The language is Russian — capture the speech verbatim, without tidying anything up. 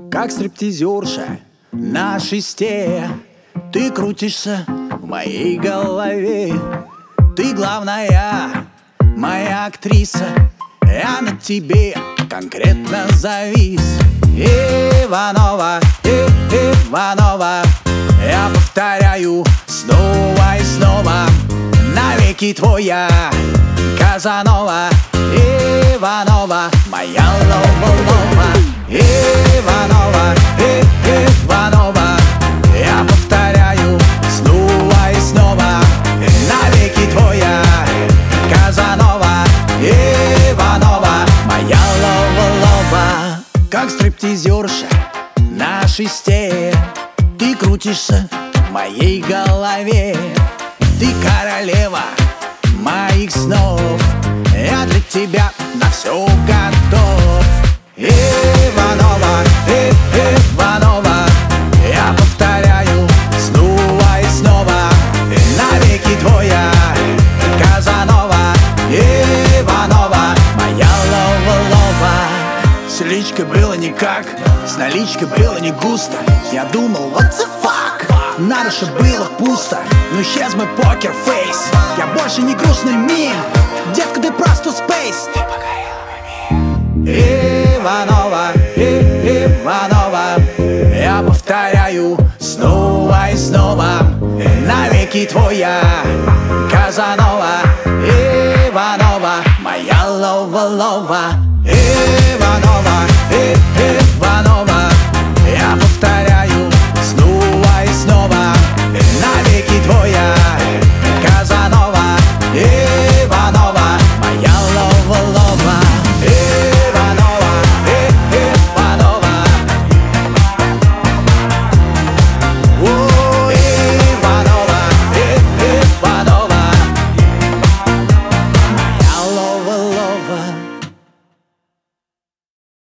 Как стриптизерша на шесте, ты крутишься в моей голове. Ты главная, моя актриса, я на тебе конкретно завис. Иванова, и, Иванова, я повторяю снова и снова, навеки твоя Казанова. Иванова, моя лова-лова. Иванова, и, Иванова, я повторяю снова и снова, навеки твоя Казанова. Иванова, моя лова-лова. Как стриптизерша на шесте, ты крутишься в моей голове. Ты королева моих снов, я для тебя на все готов. Иванова, и, Иванова, я повторяю снова и снова, навеки твоя Казанова. Иванова, моя лова-лова. С личкой было никак, с наличкой было не густо. Я думал, what the fuck, надо, чтоб было пусто. Но исчез мой покер-фейс, я больше не грустный мим. Детка, ты просто спейс. Иванова, и, Иванова, я повторяю снова и снова, навеки твоя Казанова. Иванова, моя лова-лова.